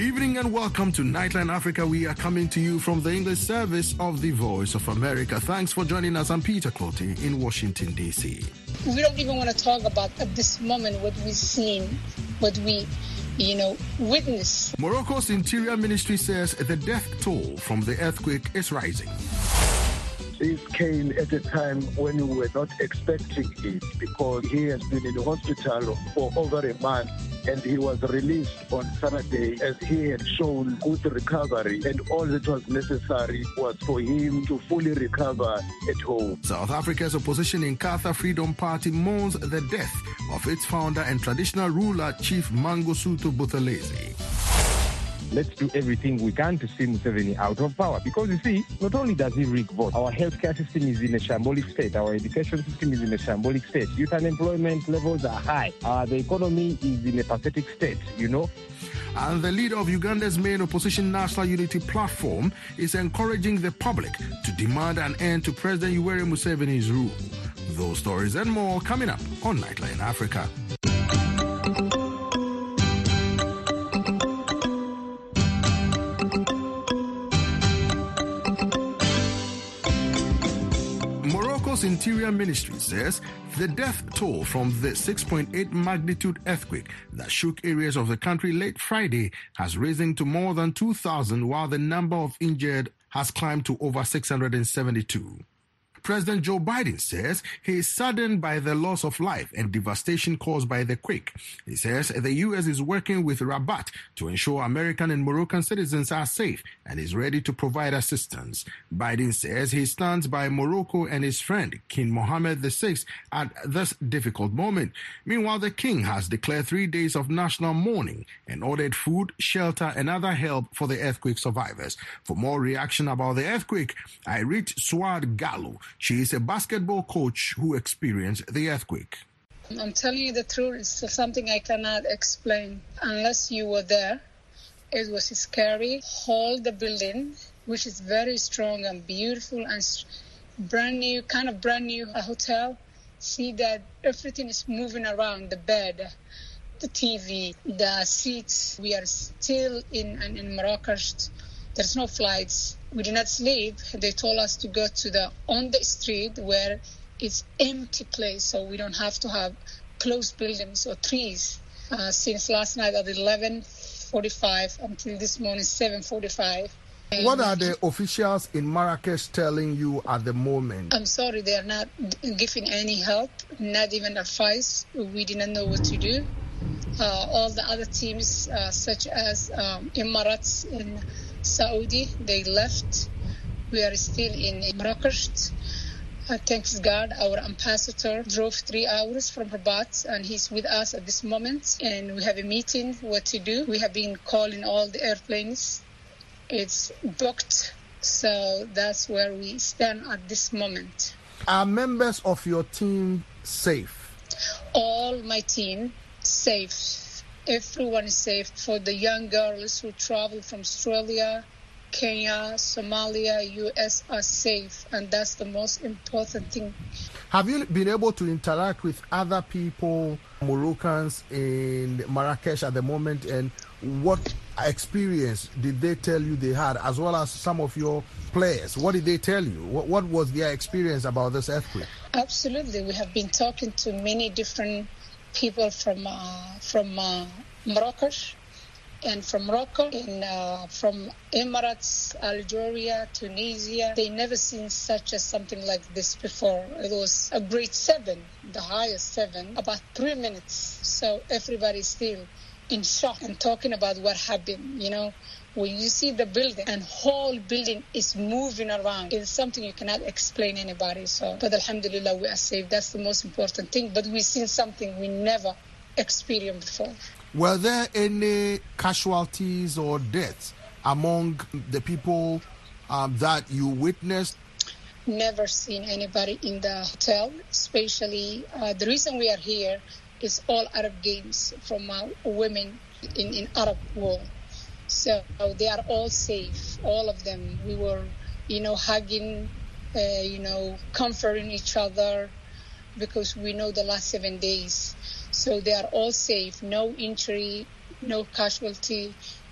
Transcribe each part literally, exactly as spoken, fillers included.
evening and welcome to Nightline Africa. We are coming to you from the English service of the Voice of America. Thanks for joining us. I'm Peter Clottey in Washington, D C. We don't even want to talk about at this moment what we've seen, what we, you know, witnessed. Morocco's Interior Ministry says the death toll from the earthquake is rising. This came at a time when we were not expecting it because he has been in the hospital for over a month and he was released on Saturday as he had shown good recovery, and all that was necessary was for him to fully recover at home. South Africa's opposition Inkatha Freedom Party mourns the death of its founder and traditional ruler, Chief Mangosuthu Buthelezi. Let's do everything we can to see Museveni out of power. Because, you see, not only does he rig votes, our healthcare system is in a shambolic state, our education system is in a shambolic state, youth unemployment levels are high, uh, the economy is in a pathetic state, you know. And the leader of Uganda's main opposition National Unity Platform is encouraging the public to demand an end to President Yoweri Museveni's rule. Those stories and more coming up on Nightline Africa. Morocco's Interior Ministry says the death toll from the six point eight magnitude earthquake that shook areas of the country late Friday has risen to more than two thousand, while the number of injured has climbed to over six hundred seventy-two. President Joe Biden says he is saddened by the loss of life and devastation caused by the quake. He says the U S is working with Rabat to ensure American and Moroccan citizens are safe and is ready to provide assistance. Biden says he stands by Morocco and his friend King Mohammed the sixth at this difficult moment. Meanwhile, the king has declared three days of national mourning and ordered food, shelter, and other help for the earthquake survivors. For more reaction about the earthquake, I reached Swad Gallo. She is a basketball coach who experienced the earthquake. I'm telling you the truth, it's something I cannot explain unless you were there. It was scary. Whole the building, which is very strong and beautiful and brand new, kind of brand new hotel. See that everything is moving around, the bed, the T V, the seats. We are still in, in, in Marrakesh. There's no flights. We did not sleep. They told us to go to the on the street where it's empty place, so we don't have to have closed buildings or trees. Uh, since last night at eleven forty-five until this morning seven forty-five. What are the officials in Marrakesh telling you at the moment? I'm sorry, they are not giving any help, not even advice. We didn't know what to do. Uh, all the other teams, uh, such as um, Emirates in Saudi, they left. We are still in Marrakesh. Uh, thanks God, our ambassador drove three hours from Rabat and he's with us at this moment. And we have a meeting, what to do. We have been calling all the airplanes. It's booked. So that's where we stand at this moment. Are members of your team safe? All my team safe. Everyone is safe. For the young girls who travel from Australia, Kenya, Somalia, U S are safe, and that's the most important thing. Have you been able to interact with other people, Moroccans in Marrakesh at the moment, and what experience did they tell you they had, as well as some of your players? What did they tell you? What, what was their experience about this earthquake? Absolutely. We have been talking to many different people from uh, from uh, Marrakesh and from Morocco and uh, from Emirates, Algeria, Tunisia. They never seen such a something like this before. It was a grade seven, the highest seven, about three minutes. So everybody's still in shock and talking about what happened. You know, when you see the building and whole building is moving around, it's something you cannot explain anybody. So, but alhamdulillah, we are safe. That's the most important thing. But we've seen something we never experienced before. Were there any casualties or deaths among the people um, that you witnessed? Never seen anybody in the hotel, especially uh, the reason we are here is all Arab games from uh, women in, in Arab world. So they are all safe, all of them. We were, you know, hugging, uh, you know, comforting each other because we know the last seven days. So they are all safe, no injury, no casualty,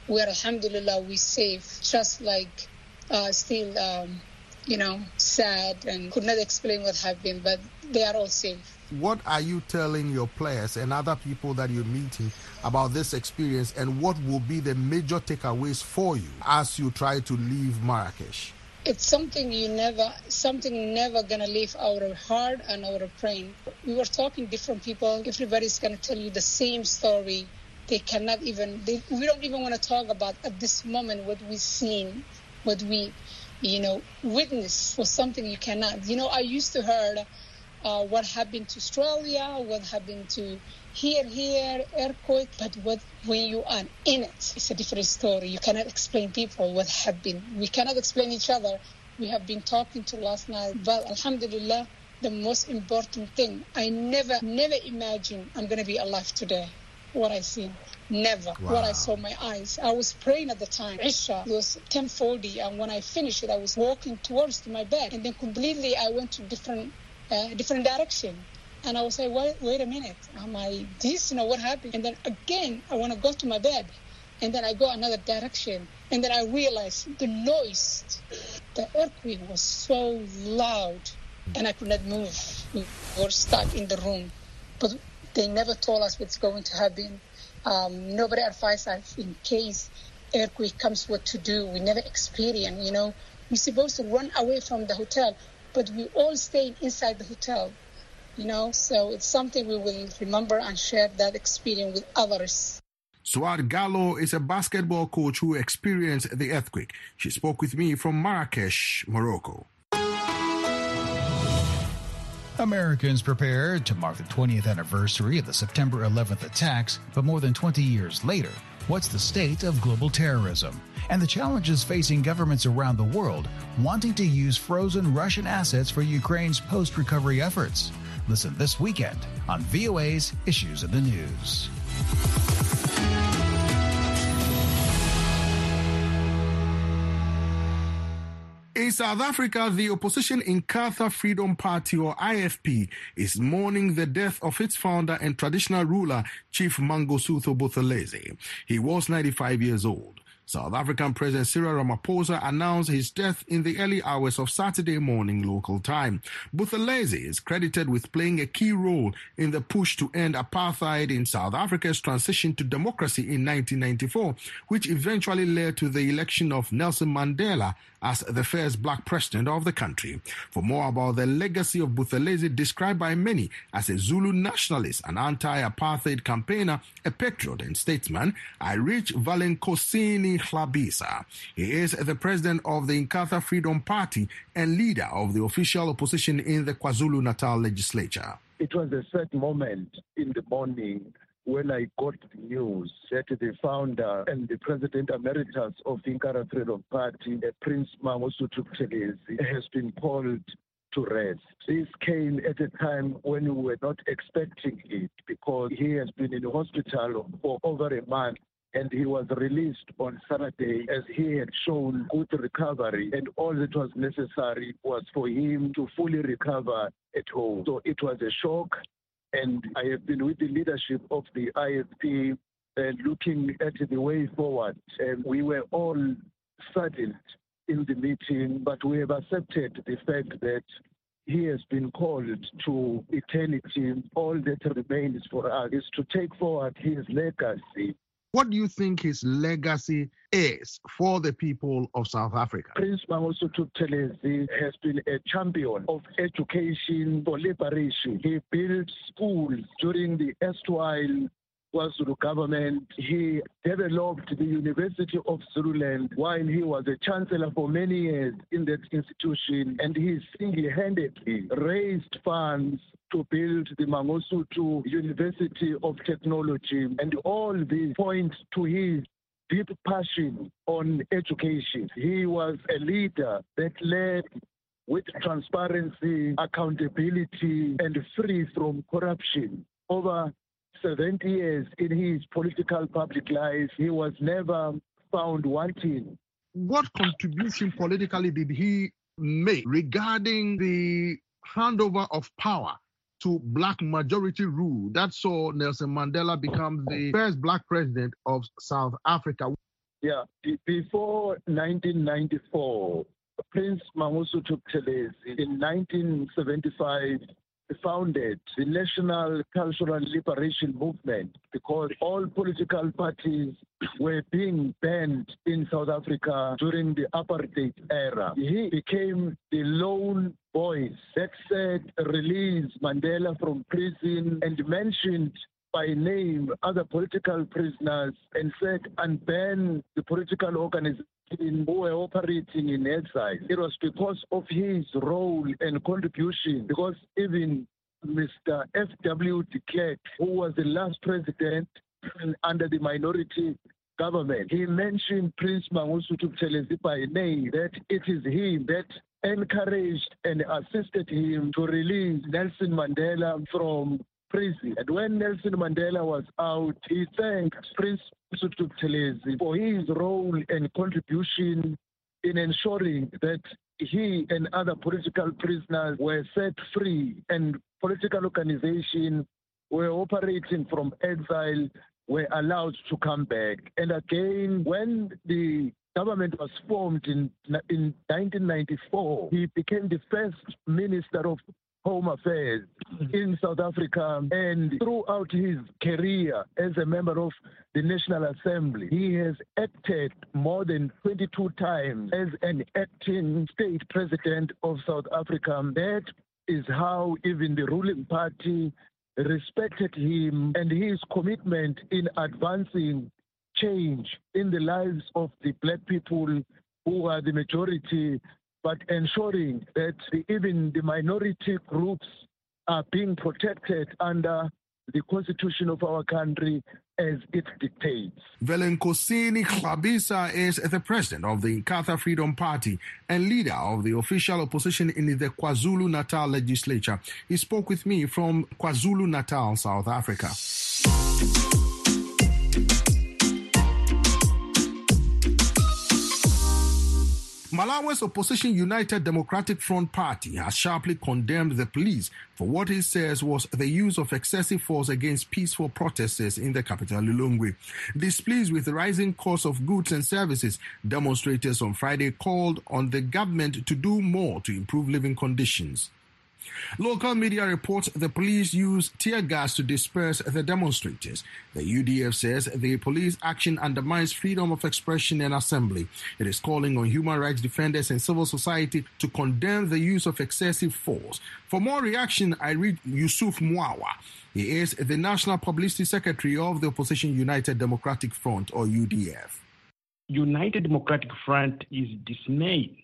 where alhamdulillah we safe, just like uh, still, um, you know, sad and could not explain what happened, but they are all safe. What are you telling your players and other people that you're meeting about this experience, and what will be the major takeaways for you as you try to leave Marrakesh? It's something you never, something never gonna leave our heart and our brain. We were talking different people. Everybody's gonna tell you the same story. They cannot even, they, we don't even want to talk about at this moment what we've seen, what we, you know, witnessed was something you cannot. You know, I used to heard uh, what happened to Australia, what happened to here, here, earthquake, but what when you are in it, it's a different story. You cannot explain people what happened. We cannot explain each other. We have been talking to last night, but alhamdulillah, the most important thing, I never, never imagined I'm going to be alive today. What I seen, never. Wow. What I saw my eyes. I was praying at the time. Isha, it was ten forty, and when I finished it, I was walking towards to my bed, and then completely I went to different, uh, different direction, and I was like, wait, wait a minute, am I this? You know what happened? And then again, I want to go to my bed, and then I go another direction, and then I realized the noise, the earthquake was so loud, and I could not move. We were stuck in the room, but they never told us what's going to happen. Um, nobody advised us in case earthquake comes what to do. We never experienced, you know. We're supposed to run away from the hotel, but we all stayed inside the hotel, you know. So it's something we will remember and share that experience with others. Suad Gallo is a basketball coach who experienced the earthquake. She spoke with me from Marrakesh, Morocco. Americans prepared to mark the twentieth anniversary of the September eleventh attacks, but more than twenty years later, what's the state of global terrorism and the challenges facing governments around the world wanting to use frozen Russian assets for Ukraine's post-recovery efforts? Listen this weekend on V O A's Issues of the News. In South Africa, the opposition Inkatha Freedom Party, or I F P, is mourning the death of its founder and traditional ruler, Chief Mangosuthu Buthelezi. He was ninety-five years old. South African President Cyril Ramaphosa announced his death in the early hours of Saturday morning local time. Buthelezi is credited with playing a key role in the push to end apartheid in South Africa's transition to democracy in nineteen ninety-four, which eventually led to the election of Nelson Mandela as the first black president of the country. For more about the legacy of Buthelezi, described by many as a Zulu nationalist, an anti-apartheid campaigner, a patriot and statesman, I reach Valenkosini Hlabisa. He is the president of the Inkatha Freedom Party and leader of the official opposition in the KwaZulu-Natal legislature. It was a sad moment in the morning when I got the news that the founder and the president emeritus of the Inkatha Freedom Party, Prince Mangosuthu Buthelezi, has been called to rest. This came at a time when we were not expecting it, because he has been in the hospital for over a month, and he was released on Saturday as he had shown good recovery, and all that was necessary was for him to fully recover at home. So it was a shock. And I have been with the leadership of the I F P uh, looking at the way forward. And we were all saddened in the meeting, but we have accepted the fact that he has been called to eternity. All that remains for us is to take forward his legacy. What do you think his legacy is for the people of South Africa? Prince Mangosuthu Buthelezi has been a champion of education for liberation. He built schools during the erstwhile KwaZulu government. He developed the University of Zululand while he was a chancellor for many years in that institution, and he single-handedly raised funds to build the Mangosuthu University of Technology, and all these point to his deep passion on education. He was a leader that led with transparency, accountability, and free from corruption. Over seventy years in his political public life, he was never found wanting. What contribution politically did he make regarding the handover of power to black majority rule that saw Nelson Mandela become the first black president of South Africa? Yeah, before nineteen ninety-four, Prince Mangosuthu Buthelezi in nineteen seventy-five founded the National Cultural Liberation Movement because all political parties were being banned in South Africa during the apartheid era. He became the lone voice that said release Mandela from prison and mentioned by name other political prisoners and said unban the political organizations who were operating in exile. It was because of his role and contribution, because even Mister F W de Klerk, who was the last president under the minority government, he mentioned Prince Mangosuthu Buthelezi by name, that it is him that encouraged and assisted him to release Nelson Mandela from prison. And when Nelson Mandela was out, he thanked Prince Mangosuthu Buthelezi for his role and contribution in ensuring that he and other political prisoners were set free and political organizations were operating from exile were allowed to come back. And again, when the government was formed in, in nineteen ninety-four, he became the first Minister of Home Affairs in South Africa, and throughout his career as a member of the National Assembly, he has acted more than twenty-two times as an acting state president of South Africa. That is how even the ruling party respected him and his commitment in advancing change in the lives of the black people who are the majority, but ensuring that the, even the minority groups are being protected under the constitution of our country as it dictates. Velenkosini Khlabisa is the president of the Inkatha Freedom Party and leader of the official opposition in the KwaZulu-Natal legislature. He spoke with me from KwaZulu-Natal, South Africa. Malawi's opposition United Democratic Front Party has sharply condemned the police for what it says was the use of excessive force against peaceful protesters in the capital Lilongwe. Displeased with the rising cost of goods and services, demonstrators on Friday called on the government to do more to improve living conditions. Local media reports the police used tear gas to disperse the demonstrators. The U D F says the police action undermines freedom of expression and assembly. It is calling on human rights defenders and civil society to condemn the use of excessive force. For more reaction, I read Yusuf Mwawa. He is the National Publicity Secretary of the Opposition United Democratic Front, or U D F. United Democratic Front is dismayed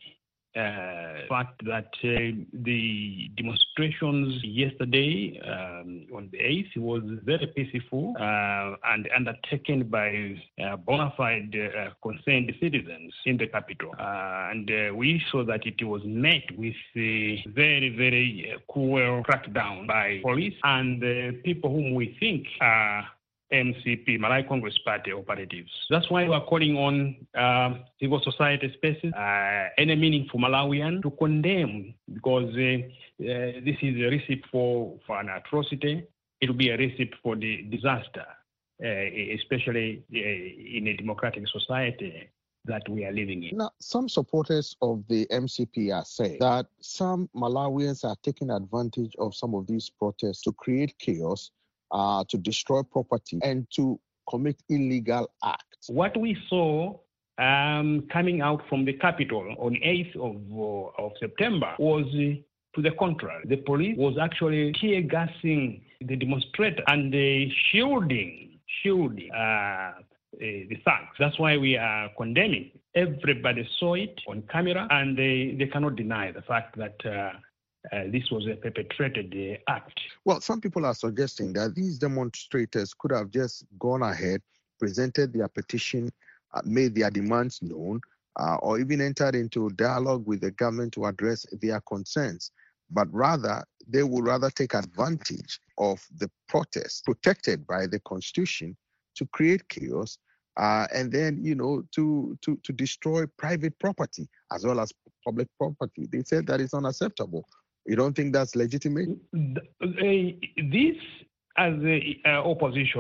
Uh, fact that uh, the demonstrations yesterday um, on the eighth was very peaceful uh, and undertaken by uh, bona fide uh, concerned citizens in the capital. Uh, and uh, we saw that it was met with a very, very uh, cruel crackdown by police and uh, people whom we think are M C P, Malawi Congress Party operatives. That's why we are calling on uh, civil society spaces, uh, any meaningful Malawian, to condemn, because uh, uh, this is a recipe for, for an atrocity. It will be a recipe for the disaster, uh, especially uh, in a democratic society that we are living in. Now, some supporters of the M C P are saying that some Malawians are taking advantage of some of these protests to create chaos, Uh, to destroy property, and to commit illegal acts. What we saw um, coming out from the capital on eighth of, uh, of September was uh, to the contrary. The police was actually tear gassing the demonstrators and uh, shielding, shielding uh, uh, the thugs. That's why we are condemning. Everybody saw it on camera, and they, they cannot deny the fact that uh, Uh, this was a perpetrated uh, act. Well, some people are suggesting that these demonstrators could have just gone ahead, presented their petition, uh, made their demands known, uh, or even entered into dialogue with the government to address their concerns. But rather, they would rather take advantage of the protest protected by the Constitution to create chaos, uh, and then, you know, to, to, to destroy private property as well as public property. They said that it's unacceptable. You don't think that's legitimate? This, as the uh, opposition,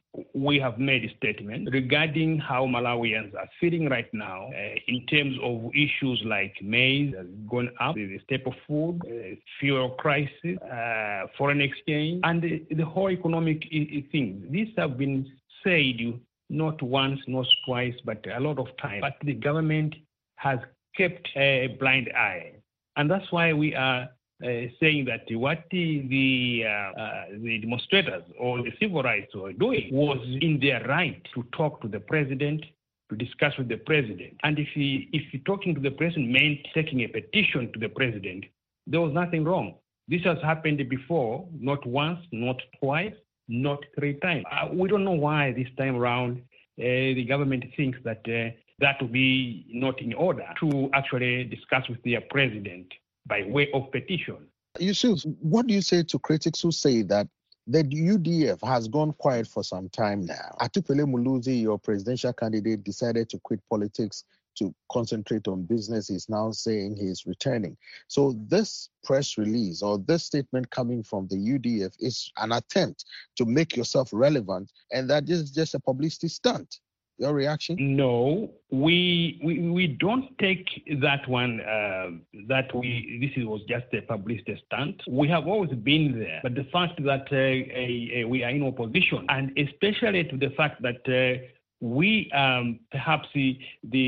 we have made a statement regarding how Malawians are feeling right now uh, in terms of issues like maize has gone up, the staple food, uh, fuel crisis, uh, foreign exchange, and the, the whole economic thing. These have been said not once, not twice, but a lot of times. But the government has kept a blind eye. And that's why we are Uh, saying that what the the, uh, uh, the demonstrators or the civil rights were doing was in their right to talk to the president, to discuss with the president. And if he, if he talking to the president meant taking a petition to the president, there was nothing wrong. This has happened before, not once, not twice, not three times. Uh, we don't know why this time around uh, the government thinks that uh, that will be not in order to actually discuss with their president by way of petition. Yusuf, what do you say to critics who say that the U D F has gone quiet for some time now? Atupele Muluzi, your presidential candidate, decided to quit politics to concentrate on business. He's now saying he's returning. So this press release or this statement coming from the U D F is an attempt to make yourself relevant, and that is just a publicity stunt. Your reaction? No, we we, we don't take that one, uh, that we this was just a publicity stunt. We have always been there. But the fact that uh, uh, we are in opposition, and especially to the fact that uh, we um, perhaps the,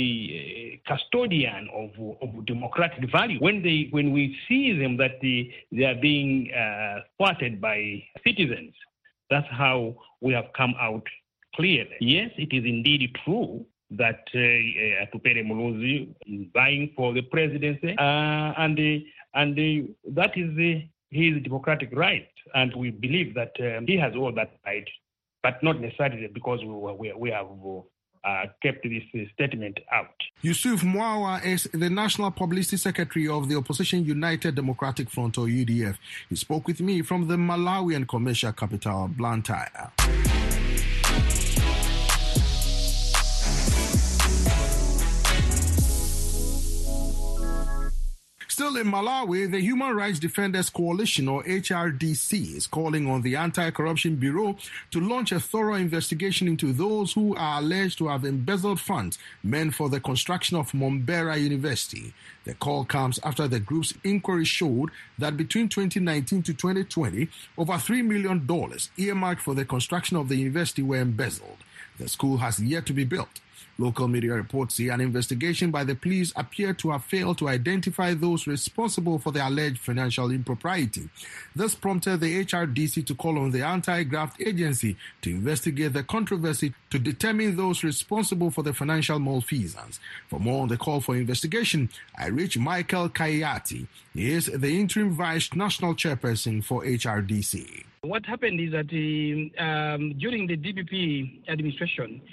the custodian of, of democratic value, when they when we see them that the, they are being uh, thwarted by citizens, that's how we have come out clearly. Yes, it is indeed true that uh, Atupele Muluzi is vying for the presidency, uh, and uh, and uh, that is uh, his democratic right, and we believe that um, he has all that right, but not necessarily because we we, we have uh, kept this uh, statement out. Yusuf Mwawa is the National Publicity Secretary of the Opposition United Democratic Front, or U D F. He spoke with me from the Malawian commercial capital, Blantyre. Still in Malawi, the Human Rights Defenders Coalition, or H R D C, is calling on the Anti-Corruption Bureau to launch a thorough investigation into those who are alleged to have embezzled funds meant for the construction of Mombera University. The call comes after the group's inquiry showed that between twenty nineteen to twenty twenty, over three million dollars earmarked for the construction of the university were embezzled. The school has yet to be built. Local media reports say an investigation by the police appeared to have failed to identify those responsible for the alleged financial impropriety. This prompted the H R D C to call on the Anti-Graft Agency to investigate the controversy to determine those responsible for the financial malfeasance. For more on the call for investigation, I reached Michael Kayati. He is the interim vice national chairperson for H R D C. What happened is that um, during the D P P administration,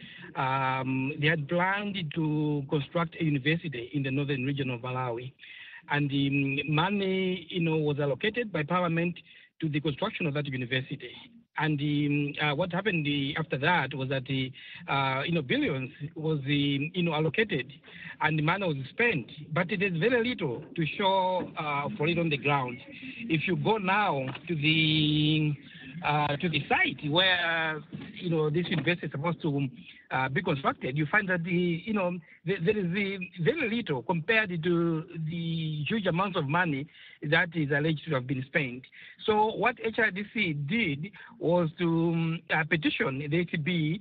Um, they had planned to construct a university in the northern region of Malawi, and the money, you know, was allocated by Parliament to the construction of that university. And the, uh, what happened the, after that was that the, uh, you know, billions was the, you know, allocated, and the money was spent, but it is very little to show uh, for it on the ground. If you go now to the uh, to the site where you know this university is supposed to uh, be constructed, you find that the you know there, there is the very little compared to the huge amounts of money that is alleged to have been spent. So what H R D C did was to um, uh, petition the H B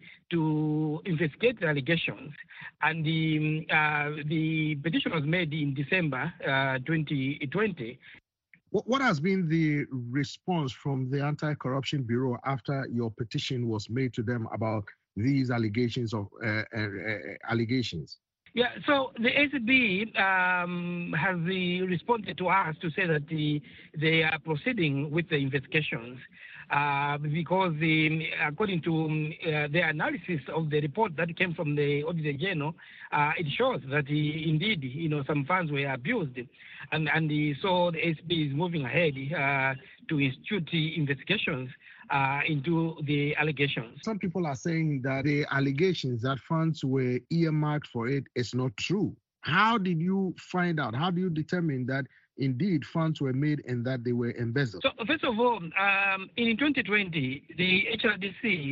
to investigate the allegations, and the uh, the petition was made in December uh, twenty twenty. What has been the response from the Anti-Corruption Bureau after your petition was made to them about these allegations of uh, uh, uh, allegations? Yeah, so the A C B um, has the, responded to us to say that the, they are proceeding with the investigations uh, because the, according to um, uh, the analysis of the report that came from the Auditor General, uh, it shows that the, indeed, you know, some funds were abused, and and the, so the A C B is moving ahead uh, to institute the investigations Uh, into the allegations. Some people are saying that the allegations that funds were earmarked for it is not true. How did you find out? How do you determine that indeed funds were made and that they were embezzled? So first of all, um, in twenty twenty, the H R D C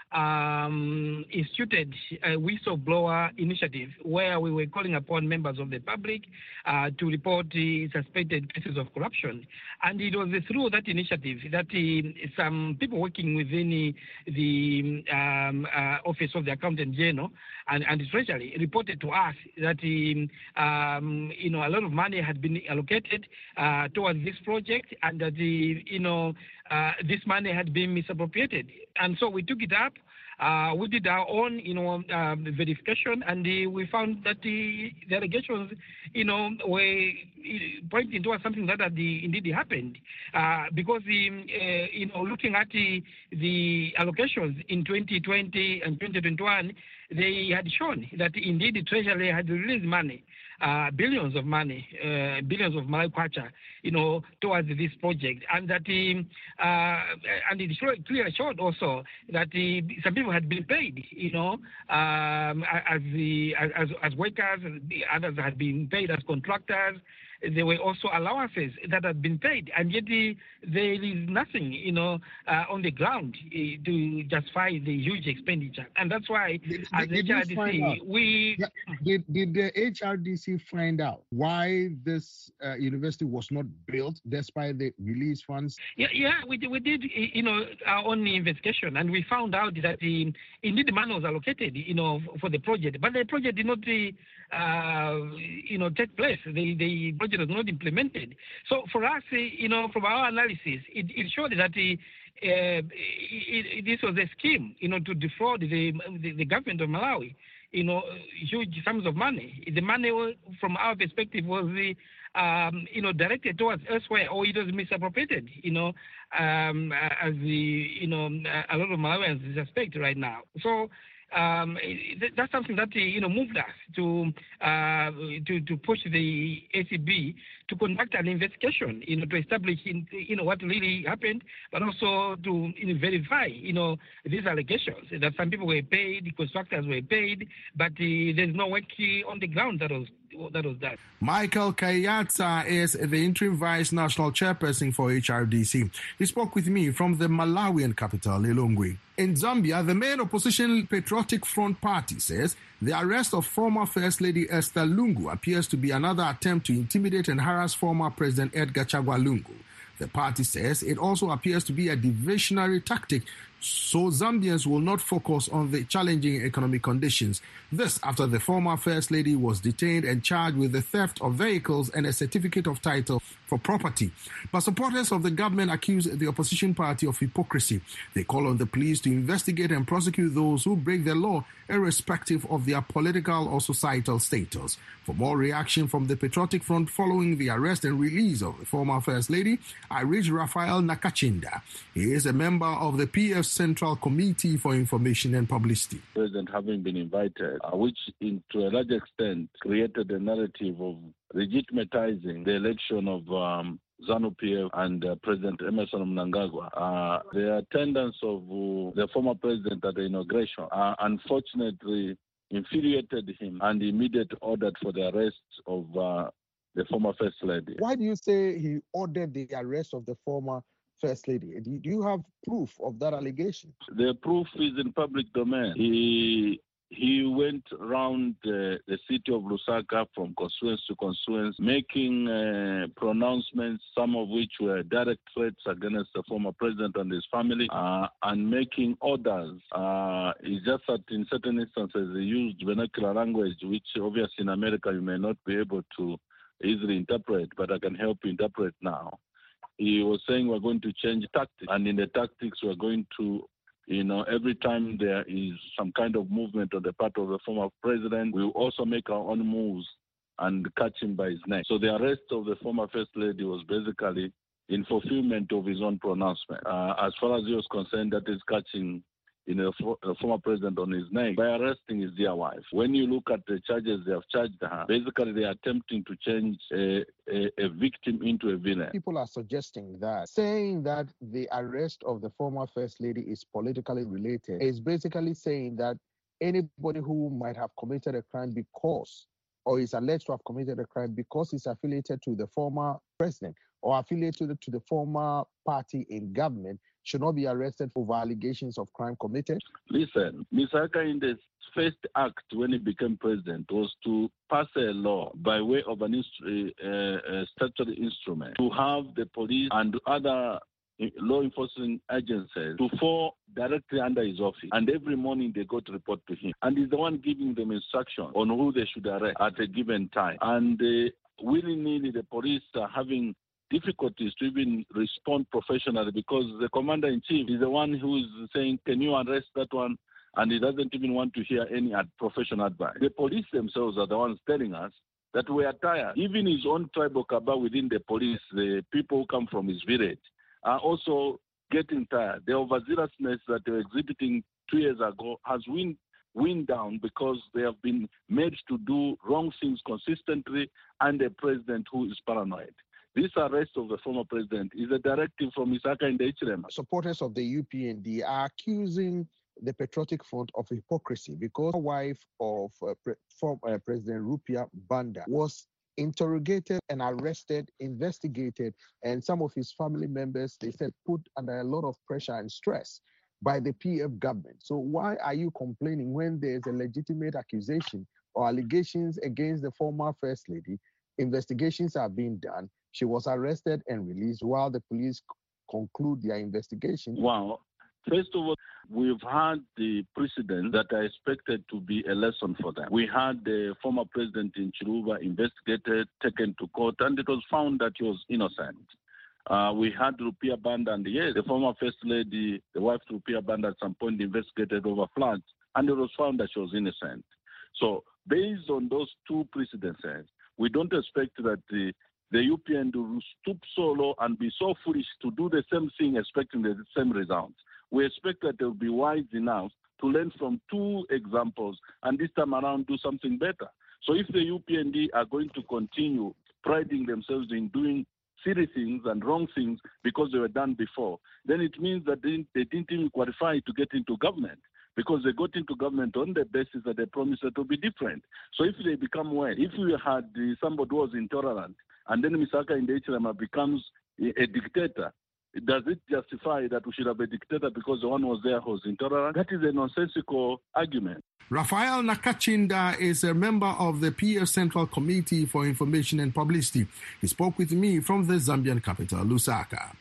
um, instituted a whistleblower initiative where we were calling upon members of the public uh, to report uh, suspected cases of corruption. And it was through that initiative that uh, some people working within uh, the um, uh, Office of the Accountant General and, and the Treasury reported to us that uh, um, you know, a lot of money had been allocated uh, towards this project, and that the, you know, uh, this money had been misappropriated. And so we took it up. Uh, we did our own, you know, uh, verification, and uh, we found that the, the allegations, you know, were pointing towards something that had the, indeed happened. Uh, because, the, uh, you know, looking at the, the allocations in twenty twenty and twenty twenty-one, they had shown that indeed the Treasury had released money, uh, billions of money, uh, billions of Malawi kwacha, you know, towards this project, and that um, uh, and it showed, clearly showed also that uh, some people had been paid, you know, um, as the as as workers, the others had been paid as contractors. There were also allowances that had been paid, and yet the, there is nothing, you know, uh, on the ground uh, to justify the huge expenditure. And that's why, did, as did H R D C, we... Yeah. Did, did the H R D C find out why this uh, university was not built despite the release funds? Yeah, yeah, we did, we did, you know, our own investigation, and we found out that the, indeed the money was allocated, you know, for the project, but the project did not, uh, you know, take place. The, the project was not implemented. So for us, uh, you know, from our analysis, it, it showed that the, uh, it, it, this was a scheme, you know, to defraud the, the, the government of Malawi, you know, huge sums of money. The money, from our perspective, was the, um, you know, directed towards elsewhere, or it was misappropriated, you know, um, as the, you know, a lot of Malawians suspect right now. So. Um, that's something that, you know, moved us to uh, to to push the A C B to conduct an investigation, you know, to establish, in, you know, what really happened, but also to, you know, verify, you know, these allegations that some people were paid, the constructors were paid, but uh, there's no work on the ground that was that was done. Michael Kayatsa is the interim vice national chairperson for H R D C. He spoke with me from the Malawian capital, Lilongwe. In Zambia, the main opposition Patriotic Front Party says the arrest of former First Lady Esther Lungu appears to be another attempt to intimidate and harass former President Edgar Chagwa Lungu. The party says it also appears to be a diversionary tactic so Zambians will not focus on the challenging economic conditions. This after the former First Lady was detained and charged with the theft of vehicles and a certificate of title for property. But supporters of the government accuse the opposition party of hypocrisy. They call on the police to investigate and prosecute those who break the law, irrespective of their political or societal status. For more reaction from the Patriotic Front following the arrest and release of the former First Lady, I reached Raphael Nakachinda. He is a member of the P F Central Committee for Information and Publicity. President having been invited, uh, which in, to a large extent created a narrative of legitimatizing the election of um, ZANU-P F and uh, President Emmerson Mnangagwa. Uh, the attendance of uh, the former president at the inauguration uh, unfortunately infuriated him and immediately ordered for the arrest of uh, the former First Lady. Why do you say he ordered the arrest of the former First Lady? Do you have proof of that allegation? The proof is in public domain. He he went around uh, the city of Lusaka from constituency to constituency, making uh, pronouncements, some of which were direct threats against the former president and his family, uh, and making orders. Uh, it's just that in certain instances he used vernacular language, which obviously in America you may not be able to easily interpret, but I can help you interpret now. He was saying we're going to change tactics, and in the tactics we're going to, you know, every time there is some kind of movement on the part of the former president, we will also make our own moves and catch him by his neck. So the arrest of the former First Lady was basically in fulfillment of his own pronouncement. Uh, as far as he was concerned, that is catching in a, a former president on his neck by arresting his dear wife. When you look at the charges they have charged her, basically they are attempting to change a, a, a victim into a villain. People are suggesting that saying that the arrest of the former First Lady is politically related is basically saying that anybody who might have committed a crime because, or is alleged to have committed a crime because he's affiliated to the former president or affiliated to the former party in government, should not be arrested over allegations of crime committed? Listen, Mister Hakainde's first act when he became president was to pass a law by way of an instru- uh, uh, statutory instrument to have the police and other law enforcement agencies to fall directly under his office. And every morning they go to report to him. And he's the one giving them instruction on who they should arrest at a given time. And uh, willy-nilly, the police are having difficulties to even respond professionally because the commander-in-chief is the one who is saying, can you arrest that one? And he doesn't even want to hear any ad- professional advice. The police themselves are the ones telling us that we are tired. Even his own tribal cabal within the police, the people who come from his village, are also getting tired. The overzealousness that they were exhibiting two years ago has wind, wind down because they have been made to do wrong things consistently and a president who is paranoid. This arrest of the former president is a directive from Mister Hakainde Hichilema. Supporters of the U P N D are accusing the Patriotic Front of hypocrisy because the wife of uh, pre- former uh, President Rupiah Banda was interrogated and arrested, investigated, and some of his family members, they said, put under a lot of pressure and stress by the P F government. So why are you complaining when there's a legitimate accusation or allegations against the former First Lady? Investigations are being done. She was arrested and released while the police c- conclude their investigation. Wow. First of all, we've had the precedent that I expected to be a lesson for them. We had the former president in Chiluba investigated, taken to court, and it was found that he was innocent. Uh, we had Rupiah Banda, and yes, the former First Lady, the wife of Rupiah Banda, at some point investigated over floods, and it was found that she was innocent. So based on those two precedences, we don't expect that the the U P N will stoop so low and be so foolish to do the same thing expecting the same results. We expect that they'll be wise enough to learn from two examples and this time around do something better. So if the U P N D are going to continue priding themselves in doing silly things and wrong things because they were done before, then it means that they, they didn't even qualify to get into government because they got into government on the basis that they promised that it will be different. So if they become well, if we had uh, somebody who was intolerant and then Mister Hakainde Hichilema becomes a, a dictator, does it justify that we should have a dictator because the one was there who was intolerant? That is a nonsensical argument. Raphael Nakachinda is a member of the P F Central Committee for Information and Publicity. He spoke with me from the Zambian capital, Lusaka.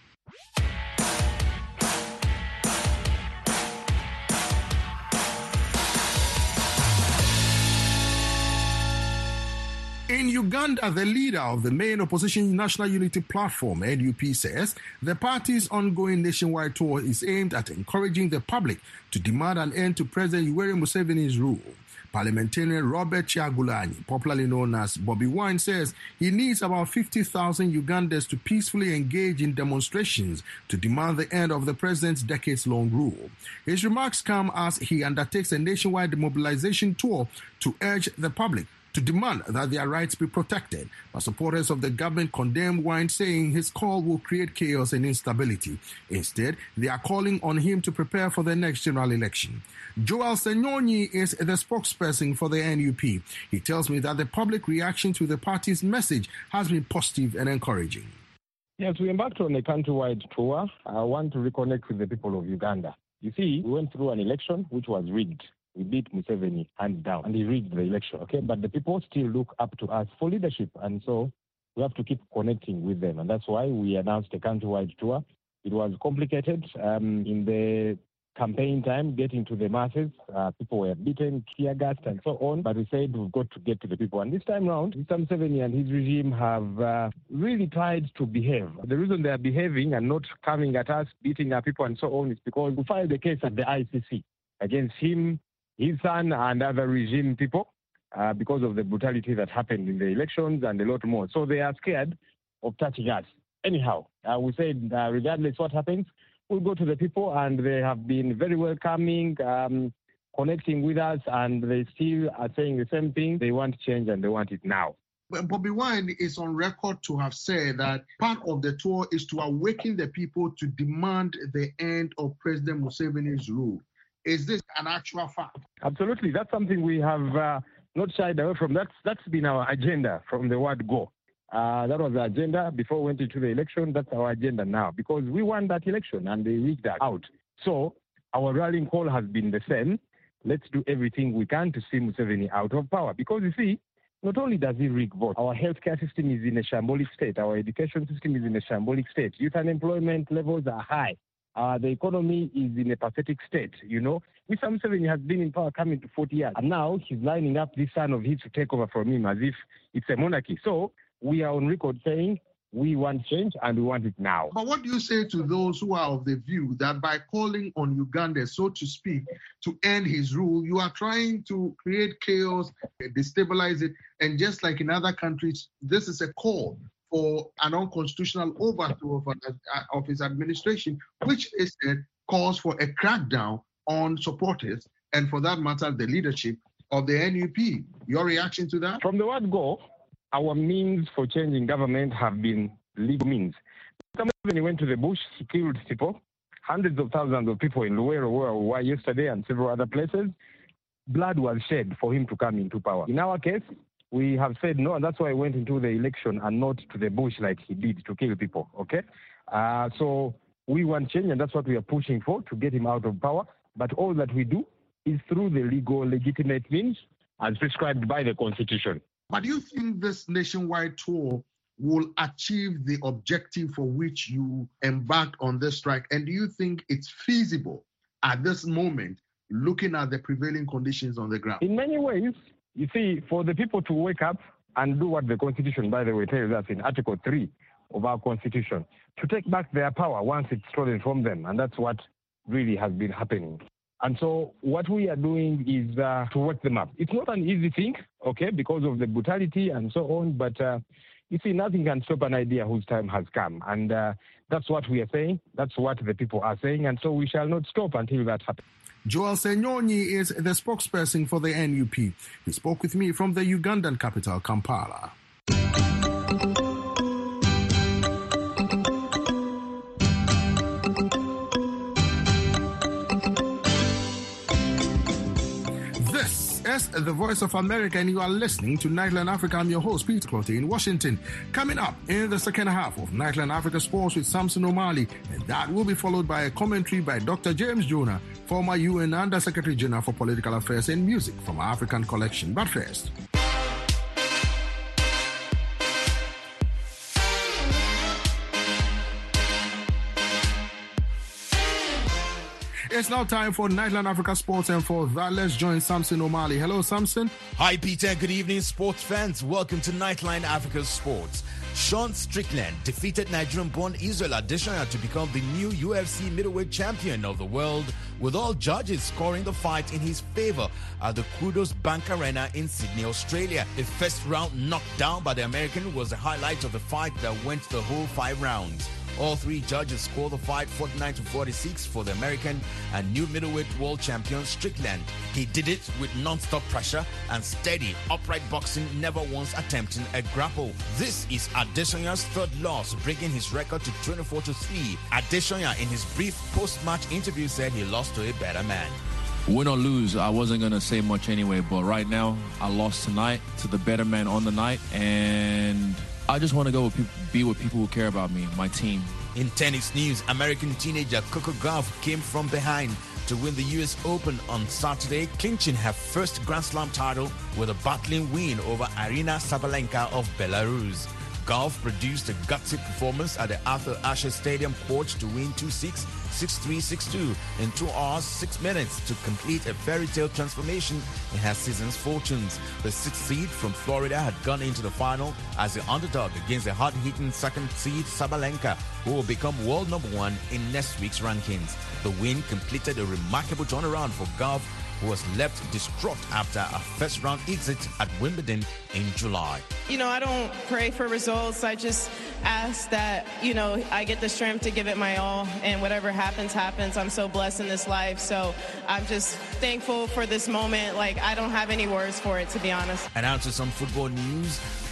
In Uganda, the leader of the main opposition National Unity Platform, N U P, says the party's ongoing nationwide tour is aimed at encouraging the public to demand an end to President Yoweri Museveni's rule. Parliamentarian Robert Kyagulanyi, popularly known as Bobby Wine, says he needs about fifty thousand Ugandans to peacefully engage in demonstrations to demand the end of the president's decades-long rule. His remarks come as he undertakes a nationwide mobilization tour to urge the public to demand that their rights be protected. But supporters of the government condemn Wine, saying his call will create chaos and instability. Instead, they are calling on him to prepare for the next general election. Joel Senyonyi is the spokesperson for the N U P. He tells me that the public reaction to the party's message has been positive and encouraging. Yes, we embarked on a countrywide tour. I want to reconnect with the people of Uganda. You see, we went through an election which was rigged. We beat Museveni hands down, and he rigged the election, okay? But the people still look up to us for leadership, and so we have to keep connecting with them, and that's why we announced a countrywide tour. It was complicated um, in the campaign time, getting to the masses. Uh, people were beaten, tear gassed, and so on, but we said we've got to get to the people. And this time round, Mister Museveni and his regime have uh, really tried to behave. The reason they are behaving and not coming at us, beating our people and so on, is because we filed a case at the I C C against him, his son, and other regime people uh, because of the brutality that happened in the elections and a lot more. So they are scared of touching us. Anyhow, uh, we said uh, regardless what happens, we'll go to the people, and they have been very welcoming, um, connecting with us, and they still are saying the same thing. They want change and they want it now. But Bobby Wine is on record to have said that part of the tour is to awaken the people to demand the end of President Museveni's rule. Is this an actual fact? Absolutely. That's something we have uh, not shied away from. That's That's been our agenda from the word go. Uh, that was the agenda before we went into the election. That's our agenda now because we won that election and they rigged that out. So our rallying call has been the same. Let's do everything we can to see Museveni out of power because you see, not only does he rig vote, our healthcare system is in a shambolic state. Our education system is in a shambolic state. Youth unemployment levels are high. Uh, the economy is in a pathetic state, you know. Mister Museveni has been in power coming to forty years. And now he's lining up this son of his to take over from him as if it's a monarchy. So we are on record saying we want change and we want it now. But what do you say to those who are of the view that by calling on Uganda, so to speak, to end his rule, you are trying to create chaos, destabilize it, and just like in other countries, this is a call for an unconstitutional overthrow of, of his administration, which is a cause for a crackdown on supporters and, for that matter, the leadership of the N U P. Your reaction to that? From the word go, our means for changing government have been legal means. When he went to the bush, he killed people, hundreds of thousands of people in Luwero where we were yesterday and several other places. Blood was shed for him to come into power. In our case, we have said no, and that's why he went into the election and not to the bush like he did to kill people, okay? Uh, so we want change, and that's what we are pushing for, to get him out of power. But all that we do is through the legal, legitimate means as prescribed by the Constitution. But do you think this nationwide tour will achieve the objective for which you embarked on this strike? And do you think it's feasible at this moment, looking at the prevailing conditions on the ground? In many ways, you see, for the people to wake up and do what the Constitution, by the way, tells us in Article three of our Constitution, to take back their power once it's stolen from them. And that's what really has been happening. And so what we are doing is uh, to wake them up. It's not an easy thing, okay, because of the brutality and so on, but uh, you see, nothing can stop an idea whose time has come. And uh, that's what we are saying. That's what the people are saying. And so we shall not stop until that happens. Joel Senyonyi is the spokesperson for the N U P. He spoke with me from the Ugandan capital, Kampala. This is the Voice of America, and you are listening to Nightline Africa. I'm your host, Peter Clotte, in Washington. Coming up in the second half of Nightline Africa Sports with Samson O'Malley, and that will be followed by a commentary by Doctor James Jonah, former U N Under-Secretary General for Political Affairs and Music from our African collection. But first... It's now time for Nightline Africa Sports, and for that, let's join Samson O'Malley. Hello, Samson. Hi, Peter. Good evening, sports fans. Welcome to Nightline Africa Sports. Sean Strickland defeated Nigerian-born Israel Adesanya to become the new U F C middleweight champion of the world, with all judges scoring the fight in his favor at the Kudos Bank Arena in Sydney, Australia. A first-round knockdown by the American was the highlight of the fight that went the whole five rounds. All three judges scored the fight forty-nine to forty-six for the American and new middleweight world champion Strickland. He did it with non-stop pressure and steady, upright boxing, never once attempting a grapple. This is Adesanya's third loss, bringing his record to twenty-four to three. Adesanya, in his brief post-match interview, said he lost to a better man. Win or lose, I wasn't going to say much anyway, but right now, I lost tonight to the better man on the night, and I just want to go with people, be with people who care about me, my team. In tennis news, American teenager Coco Gauff came from behind to win the U S Open on Saturday, clinching her first Grand Slam title with a battling win over Aryna Sabalenka of Belarus. Gauff produced a gutsy performance at the Arthur Ashe Stadium court to win two six, six three, six two in two hours, six minutes to complete a fairy tale transformation in her season's fortunes. The sixth seed from Florida had gone into the final as the underdog against the hard-hitting second seed Sabalenka, who will become world number one in next week's rankings. The win completed a remarkable turnaround for Gauff, who was left distraught after a first-round exit at Wimbledon in July. You know, I don't pray for results. I just ask that, you know, I get the strength to give it my all, and whatever happens, happens. I'm so blessed in this life, so I'm just thankful for this moment. Like, I don't have any words for it, to be honest. And out to some football news.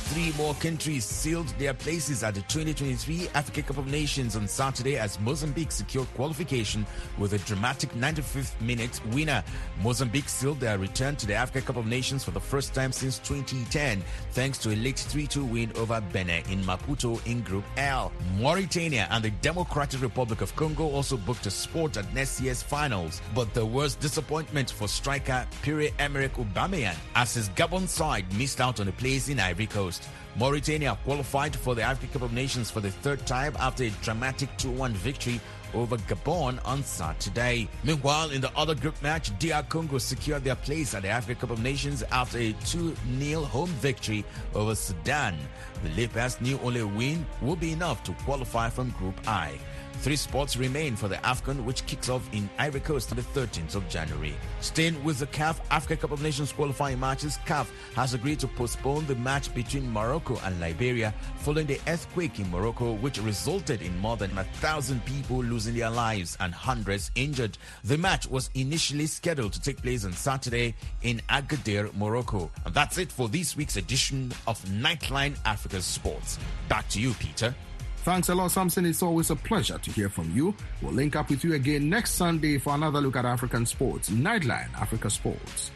Three more countries sealed their places at the twenty twenty-three Africa Cup of Nations on Saturday as Mozambique secured qualification with a dramatic ninety-fifth minute winner. Mozambique sealed their return to the Africa Cup of Nations for the first time since twenty ten, thanks to a late three two win over Benin in Maputo in Group L. Mauritania and the Democratic Republic of Congo also booked a spot at next year's finals, but there was disappointment for striker Pierre-Emerick Aubameyang as his Gabon side missed out on a place in Ivory Coast. Mauritania qualified for the Africa Cup of Nations for the third time after a dramatic two one victory over Gabon on Saturday. Meanwhile, in the other group match, D R Congo secured their place at the Africa Cup of Nations after a two nil home victory over Sudan. The Leopards knew only a win will be enough to qualify from Group I. Three spots remain for the AFCON, which kicks off in Ivory Coast on the thirteenth of January. Staying with the C A F Africa Cup of Nations qualifying matches, C A F has agreed to postpone the match between Morocco and Liberia following the earthquake in Morocco, which resulted in more than a thousand people losing their lives and hundreds injured. The match was initially scheduled to take place on Saturday in Agadir, Morocco. And that's it for this week's edition of Nightline Africa Sports. Back to you, Peter. Thanks a lot, Samson. It's always a pleasure to hear from you. We'll link up with you again next Sunday for another look at African sports. Nightline Africa Sports.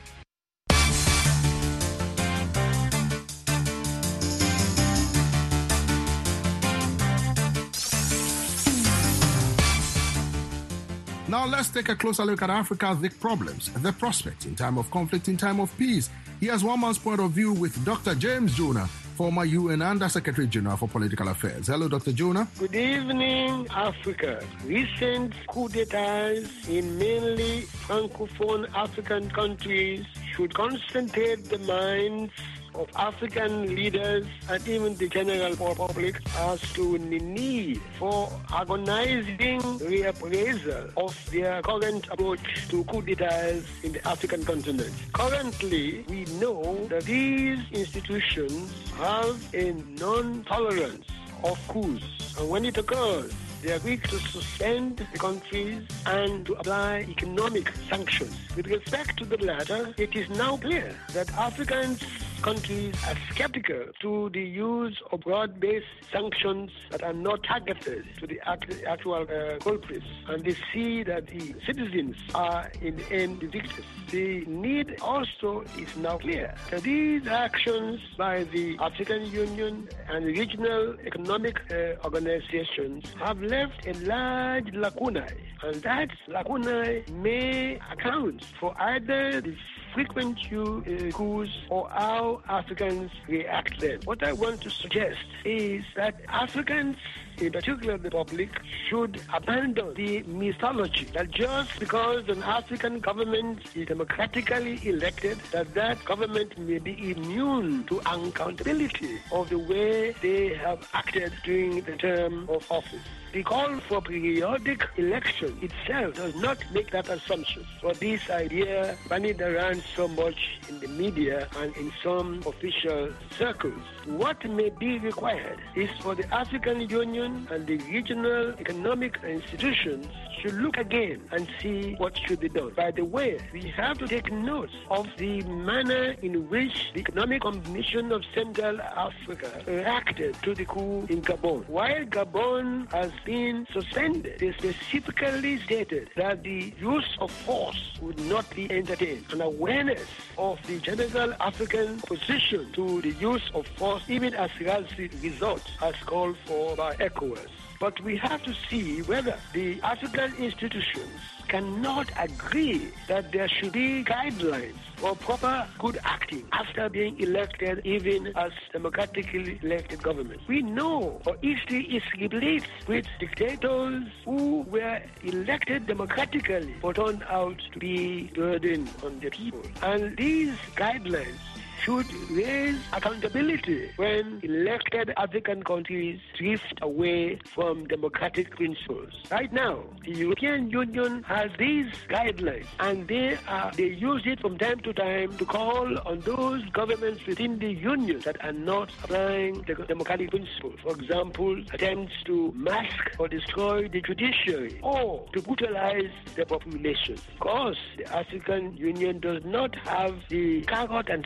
Now let's take a closer look at Africa's big problems, the prospects in time of conflict, in time of peace. Here's one man's point of view with Doctor James Jonah, former U N Under Secretary General for Political Affairs. Hello, Doctor Jonah. Good evening, Africa. Recent coup d'etats in mainly Francophone African countries should concentrate the minds of African leaders and even the general public as to the need for agonizing reappraisal of their current approach to coup d'etats in the African continent. Currently, we know that these institutions have a non-tolerance of coups, and when it occurs, they agree to suspend the countries and to apply economic sanctions. With respect to the latter, it is now clear that African countries are skeptical to the use of broad-based sanctions that are not targeted to the actual uh, culprits, and they see that the citizens are in the end the victims. The need also is now clear that these actions by the African Union and regional economic uh, organizations have left a large lacunae, and that lacunae may account for either the frequent uh, coups or how Africans react then. What I want to suggest is that Africans, in particular the public, should abandon the mythology that just because an African government is democratically elected, that that government may be immune to accountability of the way they have acted during the term of office. The call for periodic election itself does not make that assumption. For this idea bandied around so much in the media and in some official circles. What may be required is for the African Union and the regional economic institutions should look again and see what should be done. By the way, we have to take note of the manner in which the Economic Commission of Central Africa reacted to the coup in Gabon. While Gabon has been suspended, they specifically stated that the use of force would not be entertained. An awareness of the general African position to the use of force, even as regards the result, as called for by ECOWAS. But we have to see whether the African institutions cannot agree that there should be guidelines for proper good acting after being elected, even as democratically elected government. We know our history is replete with dictators who were elected democratically but turned out to be burden on the people. And these guidelines should raise accountability when elected African countries drift away from democratic principles. Right now, the European Union has these guidelines, and they are they use it from time to time to call on those governments within the Union that are not applying the democratic principles. For example, attempts to mask or destroy the judiciary or to brutalize the population. Of course, the African Union does not have the carrot and sticks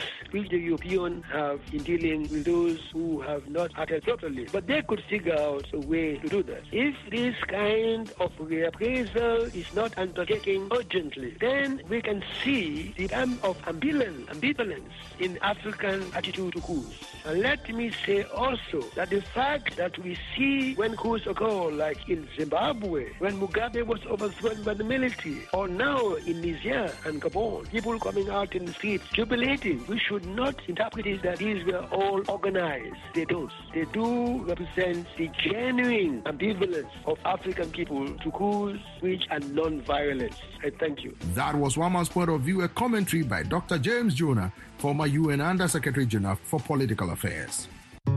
which the Europeans have in dealing with those who have not acted properly. But they could figure out a way to do that. If this kind of reappraisal is not undertaken urgently, then we can see the kind of ambivalence, ambivalence in African attitude to coups. And let me say also that the fact that we see when coups occur, like in Zimbabwe, when Mugabe was overthrown by the military, or now in Niger and Gabon, people coming out in the streets jubilating, we should not interpret it that these were all organized. They don't. They do represent the genuine ambivalence of African people to coups which are non-violent. I thank you. That was one man's point of view, a commentary by Doctor James Jonah, former U N Under Secretary General for Political Affairs.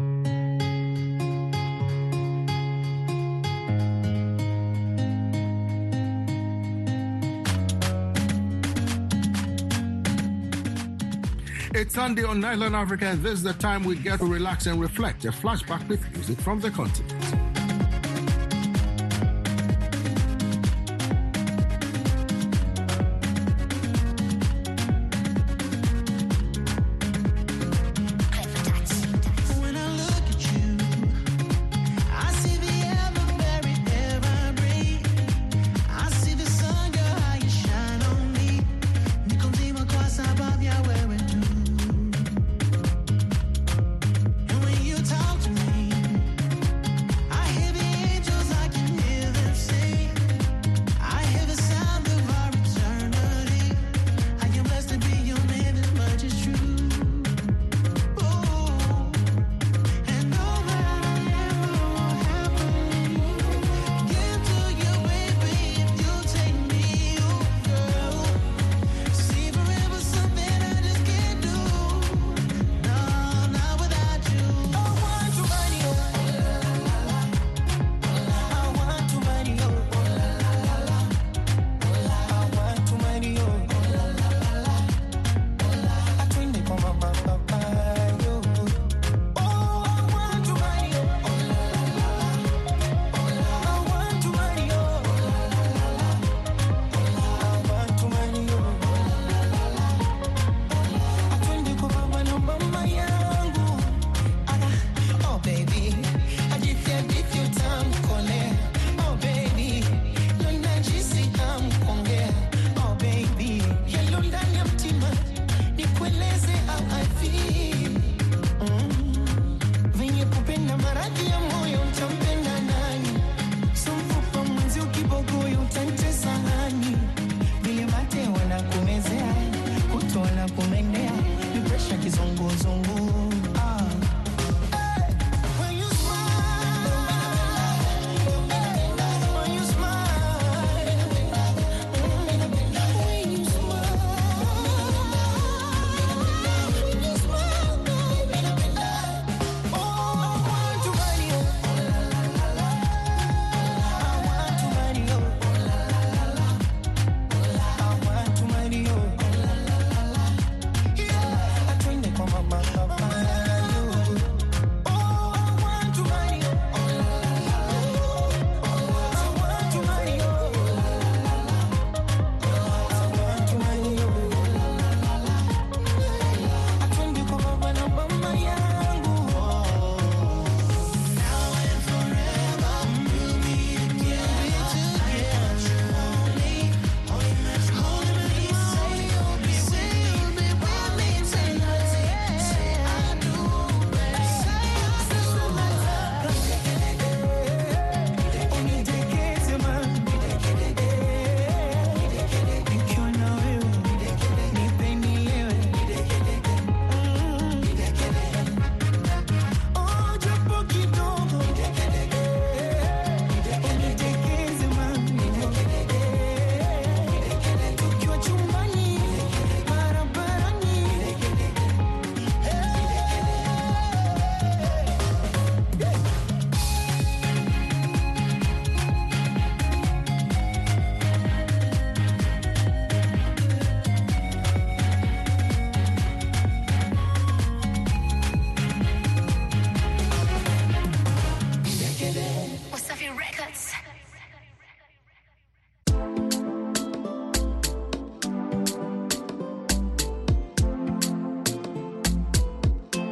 It's Sunday on Nightline Africa, and this is the time we get to relax and reflect. A flashback with music from the continent. I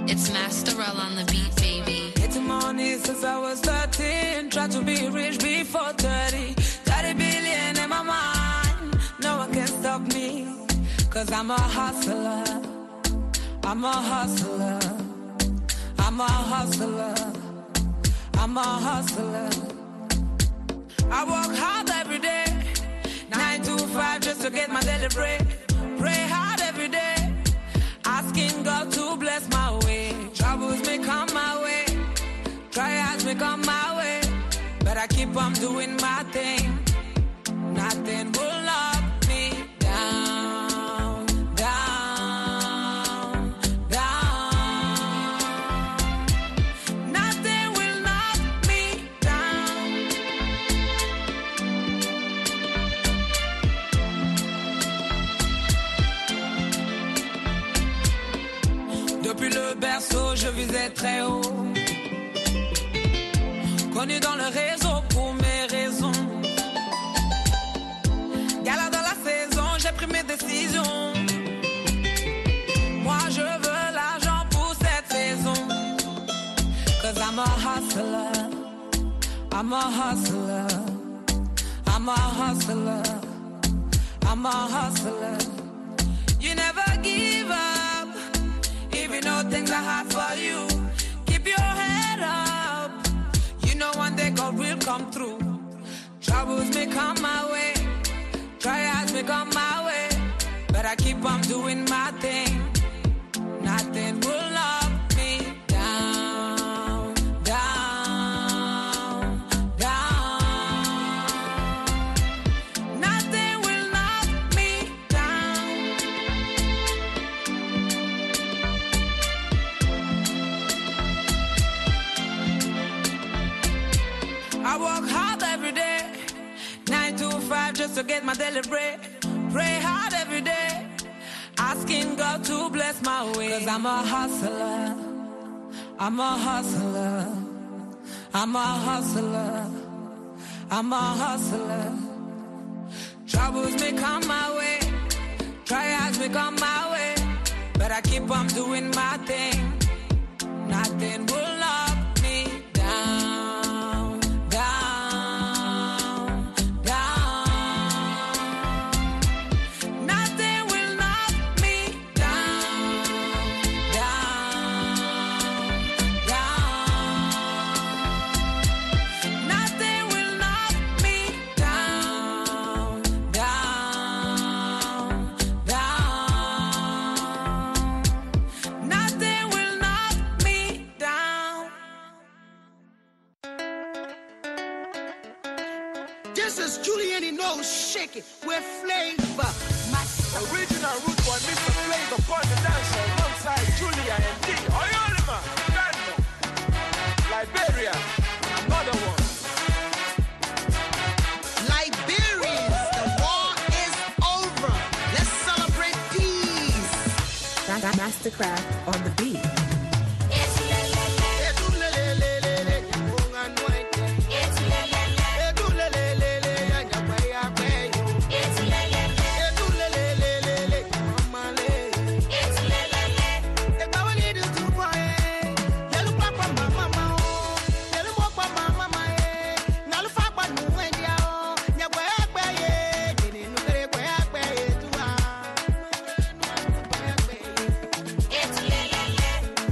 It's Masterell on the beat, baby. Getting money since I was thirteen. Try to be rich before thirty. thirty billion in my mind. No one can stop me. Cause I'm a hustler. I'm a hustler. I'm a hustler. I'm a hustler. I work hard every day. Nine to five just to get my daily bread. Pray hard every day. Asking God to bless my way. Troubles may come my way. Trials may come my way. But I keep on doing my thing. Nothing will knock me down, down, down. Nothing will knock me down. Depuis le berceau, je visais très haut. Connu dans le réseau pour mes raisons. Gala dans la saison, j'ai pris mes décisions. Moi je veux l'argent pour cette saison. Cause I'm a hustler. I'm a hustler. I'm a hustler. I'm a hustler. You never give up. If you know things are hard for you, keep your head up. You know one day God will come through. Troubles may come my way. Trials may come my way. But I keep on doing my thing. Nothing will knock me down, down, down. Nothing will knock me down. I work hard every day. Nine to five just to get my daily bread. Pray hard every day. Asking God to bless my way. Cause I'm a hustler. I'm a hustler. I'm a hustler. I'm a hustler. Troubles may come my way. Trials may come my way. But I keep on doing my thing. Nothing will knock me down, down, down. Nothing will knock me down, down, down. Nothing will knock me down, down, down. Nothing will knock me down. This is Julian No Shake It with Flavor. My original root boy, Mister Flavor, upon the dancer alongside Julia and D. Oyolima, Ghana, Liberia, another one. Liberians, the war is over. Let's celebrate peace. Mastercraft on the beat. It's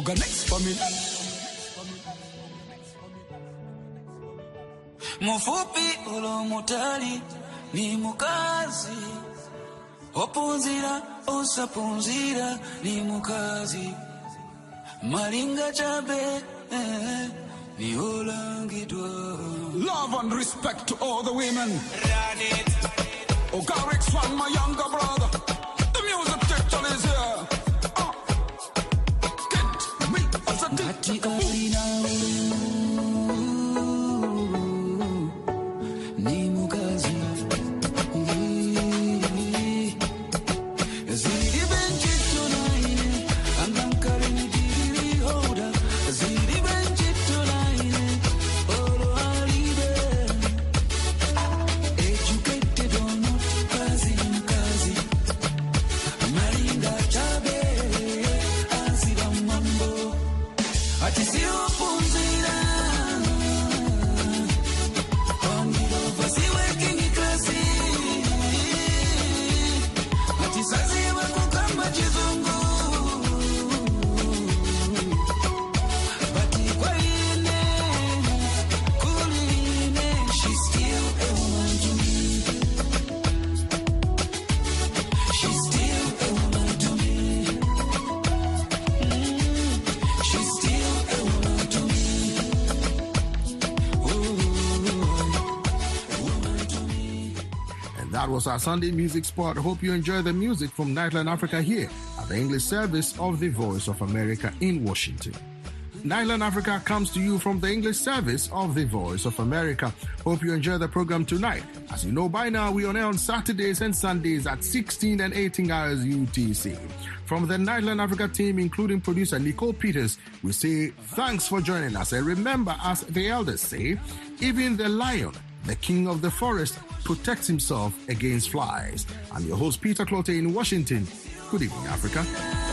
go next for me. Mufupi ulo mutali ni mukazi, opunzira osapunzira ni mukazi, malinga chabe eh, ni olangidwa. Love and respect to all the women. Run it. Oh, Garrick's one, my younger brother. The music teacher is here. Uh, get me as a teacher. That was our Sunday music spot. Hope you enjoy the music from Nightline Africa here at the English service of the Voice of America in Washington. Nightline Africa comes to you from the English service of the Voice of America. Hope you enjoy the program tonight. As you know by now, we on air on Saturdays and Sundays at sixteen and eighteen hours U T C. From the Nightline Africa team, including producer Nicole Peters, we say thanks for joining us. And remember, as the elders say, even the lion, the king of the forest, protects himself against flies. I'm your host, Peter Clote in Washington. Good evening, Africa.